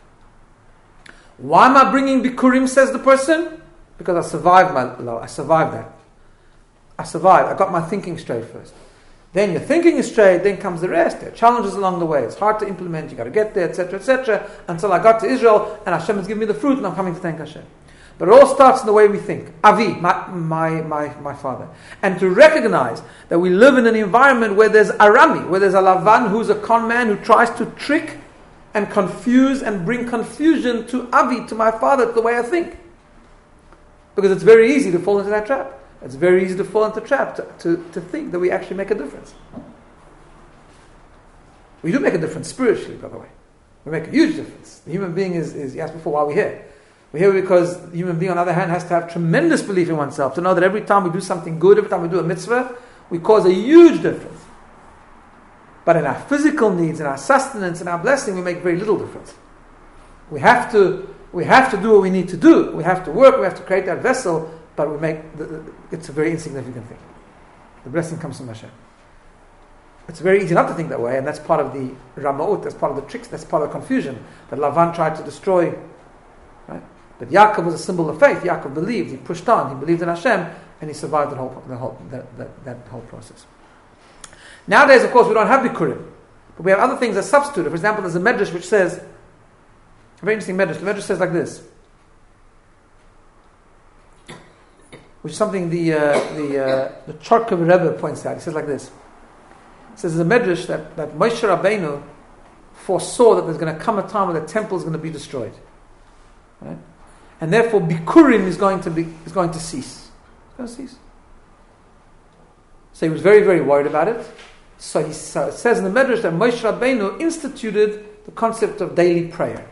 Why am I bringing Bikurim, says the person? Because I survived that. I survived. I got my thinking straight first. Then your thinking is straight, then comes the rest. There are challenges along the way. It's hard to implement. You got to get there, etc., until I got to Israel and Hashem has given me the fruit and I'm coming to thank Hashem. But it all starts in the way we think. Avi, my father. And to recognize that we live in an environment where there's Arami, where there's a Lavan who's a con man who tries to trick and confuse and bring confusion to Avi, to my father, to the way I think. Because it's very easy to fall into that trap. It's very easy to fall into the trap to think that we actually make a difference. We do make a difference spiritually, by the way. We make a huge difference. The human being is you asked before why we're here. We're here because the human being, on the other hand, has to have tremendous belief in oneself, to know that every time we do something good, every time we do a mitzvah, we cause a huge difference. But in our physical needs, in our sustenance, in our blessing, we make very little difference. We have to do what we need to do. We have to work, we have to create that vessel, but it's a very insignificant thing. The blessing comes from Hashem. It's very easy not to think that way, and that's part of the Ramaut, that's part of the tricks, that's part of the confusion that Lavan tried to destroy. Right? But Yaakov was a symbol of faith. Yaakov believed, he pushed on, he believed in Hashem, and he survived that whole process. Nowadays, of course, we don't have Bikurim, but we have other things that substitute. For example, there's a medrash which says, a very interesting medrash. The medrash says like this: which is something the Charkov Rebbe points out. He says like this. He says there's a medrash that Moshe Rabbeinu foresaw that there's going to come a time when the temple is going to be destroyed, right? And therefore Bikurim is going to cease. It's going to cease. So he was very, very worried about it. So it says in the Medrash that Moshe Rabbeinu instituted the concept of daily prayer.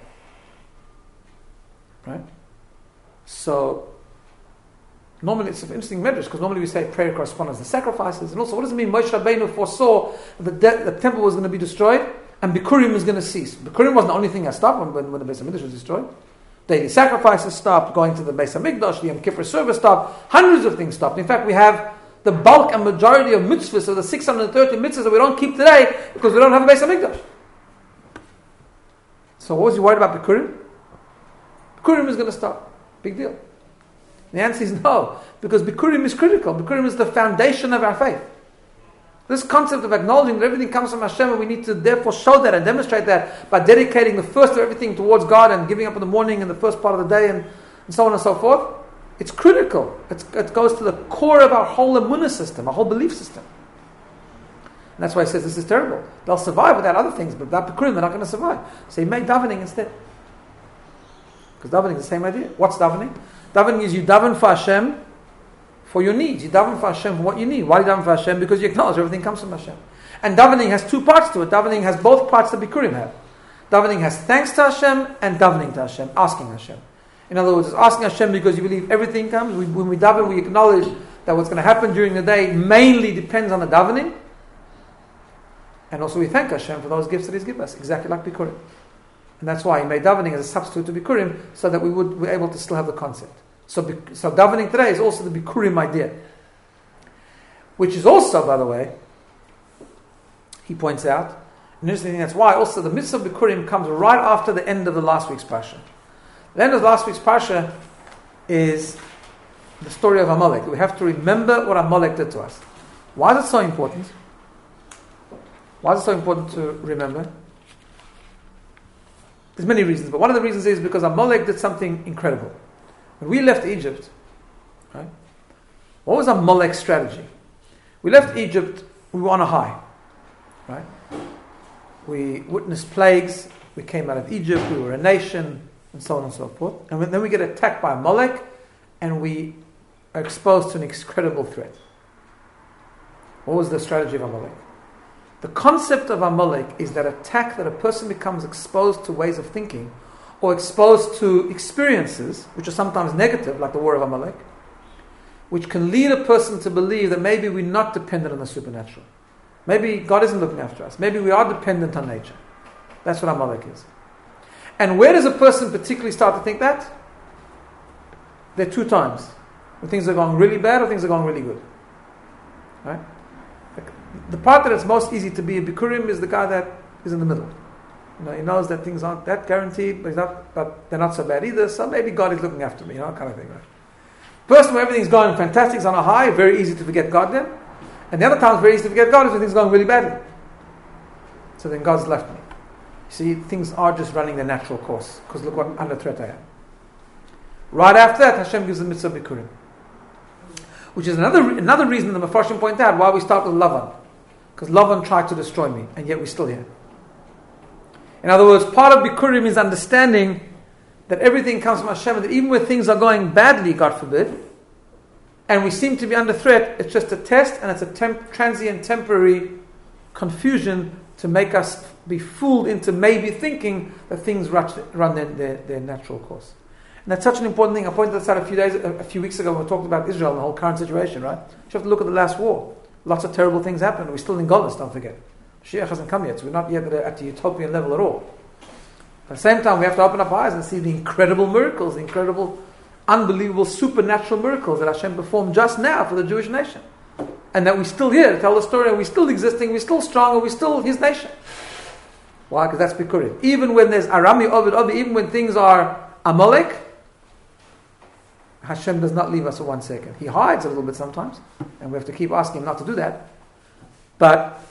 Right? So normally it's an interesting Medrash because normally we say prayer corresponds to sacrifices, and also what does it mean Moshe Rabbeinu foresaw that the temple was going to be destroyed and Bikurim was going to cease? Bikurim wasn't the only thing that stopped when the Beis HaMikdash was destroyed. Daily sacrifices stopped, going to the Beis HaMikdash, the Yom Kippur service stopped, hundreds of things stopped. In fact, we have the bulk and majority of mitzvahs, of the 630 mitzvahs that we don't keep today because we don't have a Beis HaMikdash. So what was he worried about Bikurim? Bikurim is going to stop. Big deal. The answer is no, because Bikurim is critical. Bikurim is the foundation of our faith. This concept of acknowledging that everything comes from Hashem, and we need to therefore show that and demonstrate that by dedicating the first of everything towards God and giving up in the morning and the first part of the day and so on and so forth. It's critical. It goes to the core of our whole emunah system, our whole belief system. And that's why he says this is terrible. They'll survive without other things, but without Bikurim they're not going to survive. So he made davening instead. Because davening is the same idea. What's davening? Davening is you daven for Hashem for your needs. You daven for Hashem for what you need. Why do you daven for Hashem? Because you acknowledge everything comes from Hashem. And davening has two parts to it. Davening has both parts that Bikurim have. Davening has thanks to Hashem and davening to Hashem, asking Hashem. In other words, it's asking Hashem because you believe everything comes. When we daven, we acknowledge that what's going to happen during the day mainly depends on the davening. And also we thank Hashem for those gifts that He's given us, exactly like Bikurim. And that's why He made davening as a substitute to Bikurim, so that we're able to still have the concept. So davening today is also the Bikurim idea. Which is also, by the way, he points out, an interesting thing, that's why also the mitzvah of Bikurim comes right after the end of the last week's Parsha. The end of last week's Parsha is the story of Amalek. We have to remember what Amalek did to us. Why is it so important? Why is it so important to remember? There's many reasons, but one of the reasons is because Amalek did something incredible. When we left Egypt, right, what was Amalek's strategy? We left Egypt, we were on a high. Right? We witnessed plagues, we came out of Egypt, we were a nation, and so on and so forth. And then we get attacked by Amalek, and we are exposed to an incredible threat. What was the strategy of Amalek? The concept of Amalek is that attack that a person becomes exposed to ways of thinking, or exposed to experiences, which are sometimes negative, like the war of Amalek, which can lead a person to believe that maybe we're not dependent on the supernatural. Maybe God isn't looking after us. Maybe we are dependent on nature. That's what Amalek is. And where does a person particularly start to think that? There are two times. When things are going really bad or things are going really good. Right? The part that it's most easy to be a Bikurim is the guy that is in the middle. You know, he knows that things aren't that guaranteed, but they're not so bad either, so maybe God is looking after me, kind of thing, right? Person where everything's going fantastic, is on a high, very easy to forget God then. And the other time it's very easy to forget God is when things are going really badly. So then God's left me. See, things are just running their natural course, because look what under threat I am. Right after that, Hashem gives the mitzvah Bikurim. Which is another reason the Mefarshim point out why we start with Lavan. Because Lavan tried to destroy me, and yet we're still here. In other words, part of Bikurim is understanding that everything comes from Hashem, and that even when things are going badly, God forbid, and we seem to be under threat, it's just a test, and it's a transient, temporary confusion to make us be fooled into maybe thinking that things run their natural course. And that's such an important thing. I pointed this out a few weeks ago when we talked about Israel and the whole current situation, right? You have to look at the last war. Lots of terrible things happened. We're still in Golis, don't forget. Mashiach hasn't come yet, so we're not yet at the utopian level at all. At the same time, we have to open up our eyes and see the incredible miracles, the incredible, unbelievable, supernatural miracles that Hashem performed just now for the Jewish nation. And that we're still here to tell the story, and we're still existing, we're still strong, and we're still His nation. Why? Because that's Bikurim. Even when there's Arami, Ovid, even when things are Amalek, Hashem does not leave us for 1 second. He hides a little bit sometimes, and we have to keep asking Him not to do that. But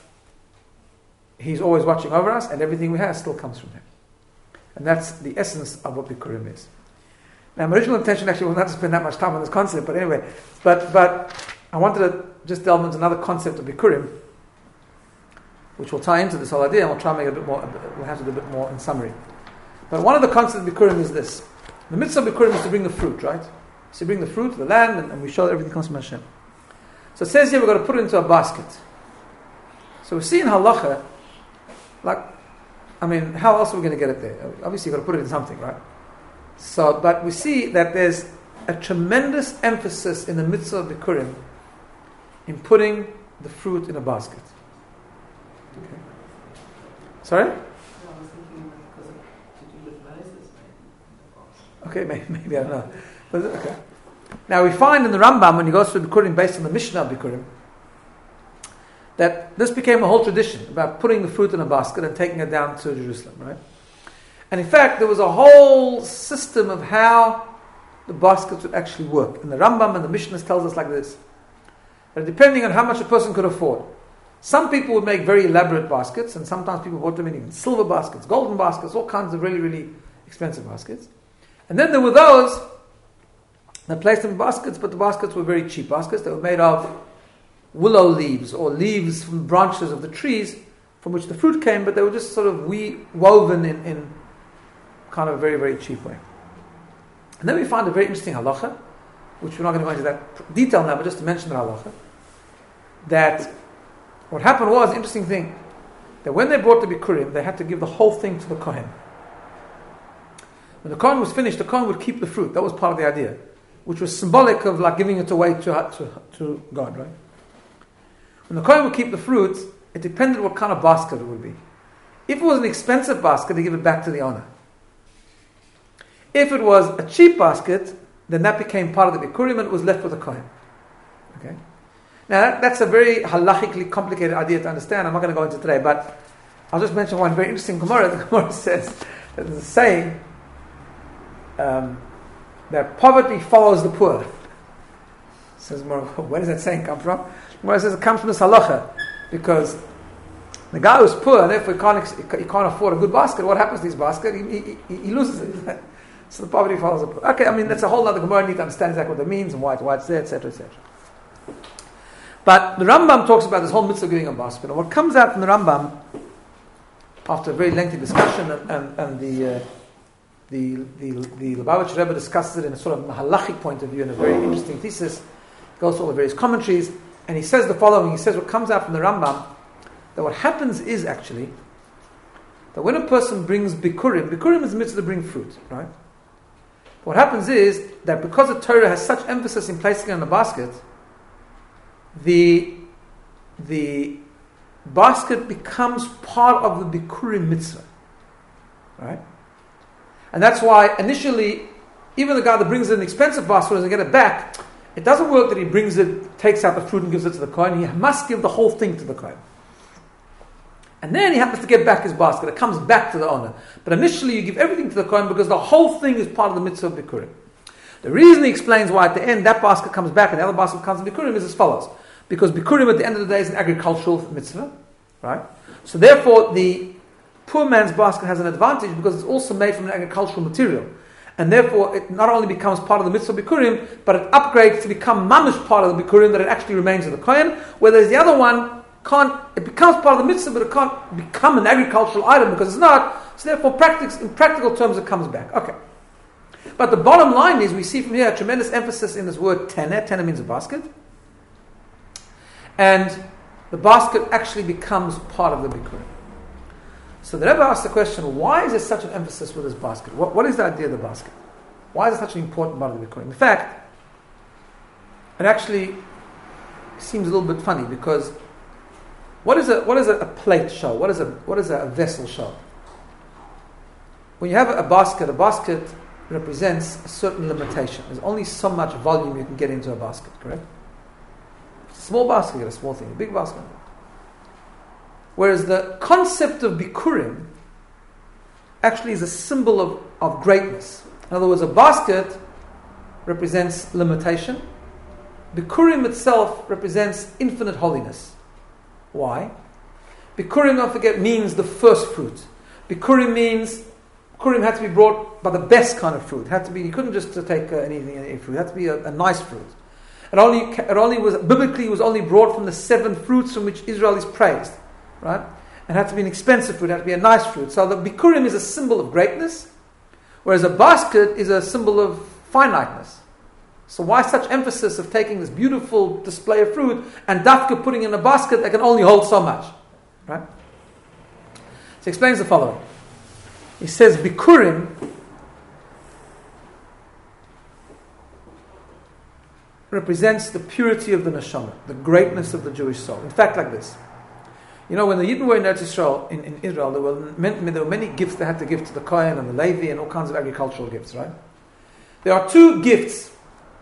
He's always watching over us, and everything we have still comes from Him. And that's the essence of what Bikurim is. Now, my original intention actually was not to spend that much time on this concept, but anyway, but I wanted to just delve into another concept of Bikurim, which will tie into this whole idea, and we'll try and make it a bit more, we'll have to do a bit more in summary. But one of the concepts of Bikurim is this. The mitzvah of Bikurim is to bring the fruit, right? So you bring the fruit to the land, and we show that everything comes from Hashem. So it says here we've got to put it into a basket. So we see in halacha, how else are we going to get it there? Obviously, you've got to put it in something, right? So, but we see that there's a tremendous emphasis in the mitzvah of Bikurim in putting the fruit in a basket. Okay. Sorry? I was thinking because of to do with Moses, maybe. Okay, maybe I don't know. But, okay. Now we find in the Rambam, when he goes through Bikurim based on the Mishnah of Bikurim, that this became a whole tradition about putting the fruit in a basket and taking it down to Jerusalem, right? And in fact, there was a whole system of how the baskets would actually work. And the Rambam and the Mishnah tells us like this, that depending on how much a person could afford, some people would make very elaborate baskets, and sometimes people bought them in even silver baskets, golden baskets, all kinds of really, really expensive baskets. And then there were those that placed them in baskets, but the baskets were very cheap baskets. They were made of willow leaves or leaves from branches of the trees from which the fruit came, but they were just sort of woven in kind of a very, very cheap way. And then we find a very interesting halacha, which we're not going to go into that detail now, but just to mention the halacha, that what happened was, interesting thing, that when they brought the Bikurim, they had to give the whole thing to the Kohen. When the Kohen was finished, the Kohen would keep the fruit. That was part of the idea, which was symbolic of like giving it away to God, right? When the Kohen would keep the fruit, it depended what kind of basket it would be. If it was an expensive basket, they give it back to the owner. If it was a cheap basket, then that became part of the Bikurim and it was left with the Kohen. Okay? Now that's a very halachically complicated idea to understand. I'm not going to go into today, but I'll just mention one very interesting Gemara. The Gemara says that there's a saying that poverty follows the poor. Says Gemara, where does that saying come from? Gemara says it comes from this halacha, because the guy who's poor and therefore he can't afford a good basket. What happens to his basket? He loses it. So the poverty follows the poor. Okay, I mean that's a whole other Gemara. You need to understand exactly what that means and why it's there, etc., etc. But the Rambam talks about this whole mitzvah of giving a basket. And what comes out from the Rambam, after a very lengthy discussion, and the Lubavitcher Rebbe discusses it in a sort of halachic point of view, in a very interesting thesis, goes through all the various commentaries, and he says the following. He says what comes out from the Rambam, that what happens is actually that when a person brings Bikurim is the mitzvah to bring fruit, right? What happens is that because the Torah has such emphasis in placing it in the basket, the basket becomes part of the Bikurim mitzvah, right? And that's why initially, even the guy that brings in an expensive basket doesn't get it back. It doesn't work that he brings it, takes out the fruit and gives it to the Kohen. He must give the whole thing to the Kohen. And then he happens to get back his basket. It comes back to the owner. But initially you give everything to the Kohen because the whole thing is part of the mitzvah of Bikurim. The reason he explains why at the end that basket comes back and the other basket comes to Bikurim is as follows. Because Bikurim at the end of the day is an agricultural mitzvah, right? So therefore the poor man's basket has an advantage because it's also made from an agricultural material. And therefore it not only becomes part of the mitzvah of Bikurim, but it upgrades to become mamish part of the Bikurim, that it actually remains in the Kohen, whereas the other one it becomes part of the mitzvah, but it can't become an agricultural item because it's not. So therefore in practical terms it comes back. Okay. But the bottom line is we see from here a tremendous emphasis in this word teneh. Teneh means a basket. And the basket actually becomes part of the Bikurim. So the Rebbe asked the question, why is there such an emphasis with this basket? What is the idea of the basket? Why is it such an important part of the Bikurim? In fact, it actually seems a little bit funny because what is a plate show? What is a vessel show? When you have a basket represents a certain limitation. There's only so much volume you can get into a basket, correct? It's a small basket, you get a small thing. A big basket. Whereas the concept of Bikurim actually is a symbol of greatness. In other words, a basket represents limitation. Bikurim itself represents infinite holiness. Why? Bikurim, don't forget, means the first fruit. Bikurim means Bikurim had to be brought by the best kind of fruit. You couldn't just take any fruit. It had to be a nice fruit. It only was biblically only brought from the 7 fruits from which Israel is praised, right? It had to be an expensive fruit. It had to be a nice fruit. So the Bikurim is a symbol of greatness, whereas a basket is a symbol of finiteness. So why such emphasis of taking this beautiful display of fruit and dafka putting in a basket that can only hold so much, right? So he explains the following. He says Bikurim represents the purity of the neshama, the greatness of the Jewish soul. In fact, like this. You know, when the Yidden were in Eretz Yisrael, in Israel, there were many gifts they had to give to the Kohen and the Levi and all kinds of agricultural gifts, right? There are two gifts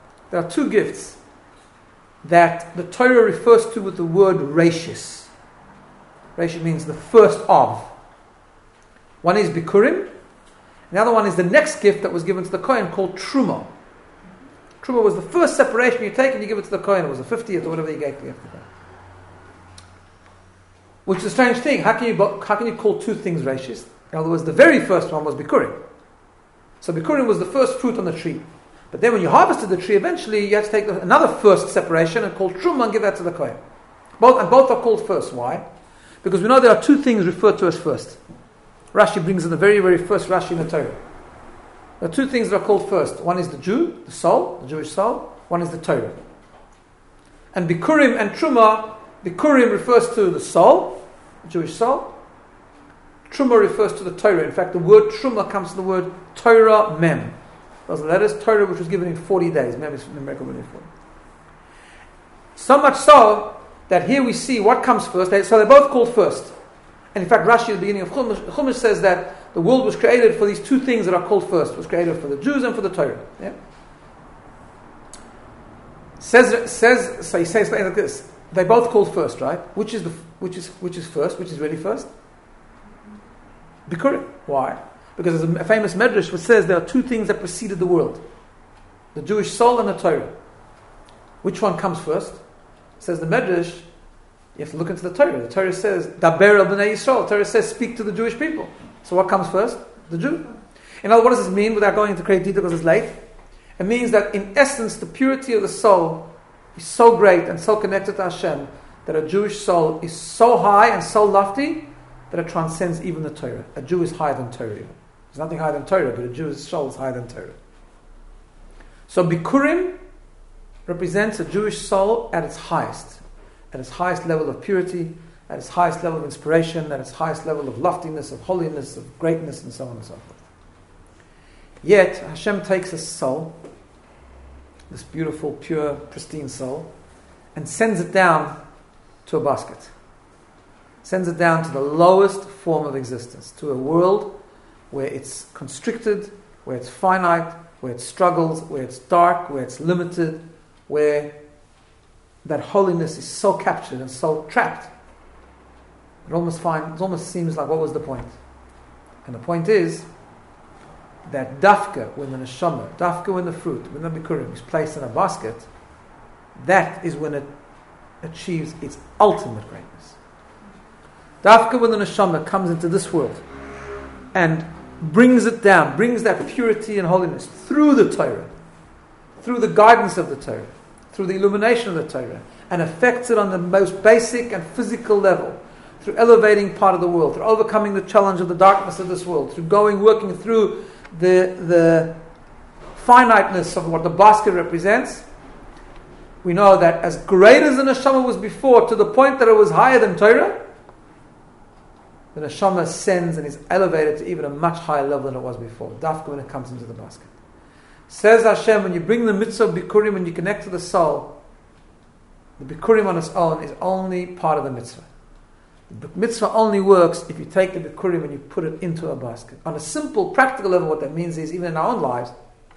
that the Torah refers to with the word Reishis. Reishis means the first of. One is Bikurim. The other one is the next gift that was given to the Kohen called Truma. Truma was the first separation you take and you give it to the Kohen. It was the 50th or whatever you gave to the Kohen. Which is a strange thing. How can you call two things Reishis? In other words, the very first one was Bikurim. So Bikurim was the first fruit on the tree. But then when you harvested the tree, eventually you had to take another first separation and call Truma and give that to the Kohen. Both are called first. Why? Because we know there are two things referred to as first. Rashi brings in the very, very first Rashi in the Torah. There are two things that are called first. One is the Jew, the soul, the Jewish soul. One is the Torah. And Bikurim and Truma, Bikurim refers to the soul, the Jewish soul. Truma refers to the Torah. In fact, the word Truma comes from the word Torah Mem. Those are the letters, Torah, which was given in 40 days. Mem is numerical within 40. So much so that here we see what comes first. So they're both called first. And in fact, Rashi at the beginning of Chumash says that the world was created for these two things that are called first. It was created for the Jews and for the Torah. Yeah? So he says like this. They both called first, right? Which is first? Which is really first? Bikurim. Why? Because there's a famous medrash which says there are two things that preceded the world: the Jewish soul and the Torah. Which one comes first? Says the medrash. You have to look into the Torah. The Torah says Daber el bnei Yisrael. The Torah says speak to the Jewish people. So what comes first? The Jew. In other words, what does this mean? Without going into great detail because it's late, it means that in essence the purity of the soul is so great and so connected to Hashem that a Jewish soul is so high and so lofty that it transcends even the Torah. A Jew is higher than Torah. There's nothing higher than Torah, but a Jew's soul is higher than Torah. So Bikurim represents a Jewish soul at its highest level of purity, at its highest level of inspiration, at its highest level of loftiness, of holiness, of greatness, and so on and so forth. Yet Hashem takes a soul, this beautiful, pure, pristine soul, and sends it down to a basket. Sends it down to the lowest form of existence, to a world where it's constricted, where it's finite, where it struggles, where it's dark, where it's limited, where that holiness is so captured and so trapped. It almost seems like, what was the point? And the point is that dafka, when the neshama, dafka when the fruit, when the bikurim is placed in a basket, that is when it achieves its ultimate greatness. Dafka when the neshama comes into this world and brings it down, brings that purity and holiness through the Torah, through the guidance of the Torah, through the illumination of the Torah, and affects it on the most basic and physical level, through elevating part of the world, through overcoming the challenge of the darkness of this world, through working through the finiteness of what the basket represents. We know that as great as the neshama was before, to the point that it was higher than Torah, the neshama ascends and is elevated to even a much higher level than it was before. Dafka when it comes into the basket. Says Hashem, when you bring the mitzvah of bikurim, when you connect to the soul, the bikurim on its own is only part of the mitzvah. The mitzvah only works if you take the bikurim and you put it into a basket. On a simple, practical level, what that means is, even in our own lives,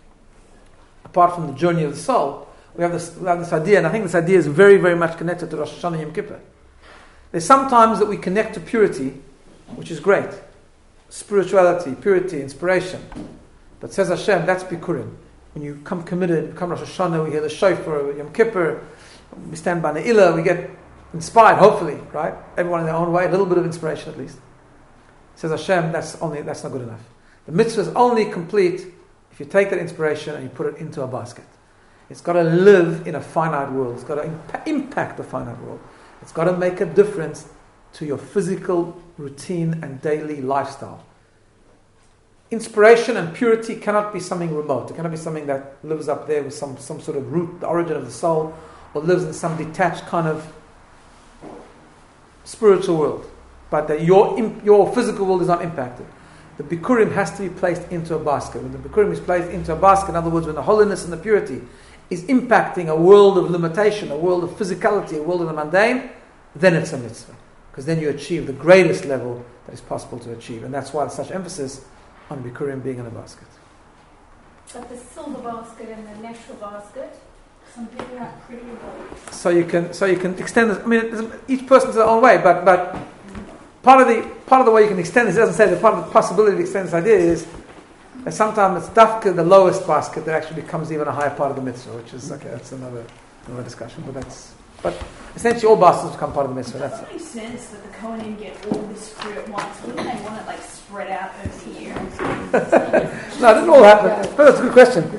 apart from the journey of the soul, we have this idea, and I think this idea is very, very much connected to Rosh Hashanah and Yom Kippur. There's sometimes that we connect to purity, which is great. Spirituality, purity, inspiration. But says Hashem, that's bikurim. When you come committed, come Rosh Hashanah, we hear the shofar, Yom Kippur, we stand by Ne'ilah, we get inspired, hopefully, right? Everyone in their own way, a little bit of inspiration at least. Says Hashem, that's not good enough. The mitzvah is only complete if you take that inspiration and you put it into a basket. It's got to live in a finite world. It's got to impact the finite world. It's got to make a difference to your physical routine and daily lifestyle. Inspiration and purity cannot be something remote. It cannot be something that lives up there with some sort of root, the origin of the soul, or lives in some detached kind of spiritual world. But that your physical world is not impacted. The Bikurim has to be placed into a basket. When the Bikurim is placed into a basket, in other words, when the holiness and the purity is impacting a world of limitation, a world of physicality, a world of the mundane, then it's a mitzvah. Because then you achieve the greatest level that is possible to achieve. And that's why there's such emphasis on Bikurim being in a basket. But the silver basket and the natural basket, Some people have pretty abilities. So you can extend this. I mean, each person's their own way, but part of the way you can extend this, it doesn't say that part of the possibility to extend this idea is that sometimes it's dafka, the lowest basket, that actually becomes even a higher part of the mitzvah, which is okay. That's another discussion. But essentially all baskets become part of the mitzvah. It doesn't make sense that the Kohanim get all this fruit at once. Wouldn't they want it like spread out over the year? No, it didn't all happen. But that's a good question.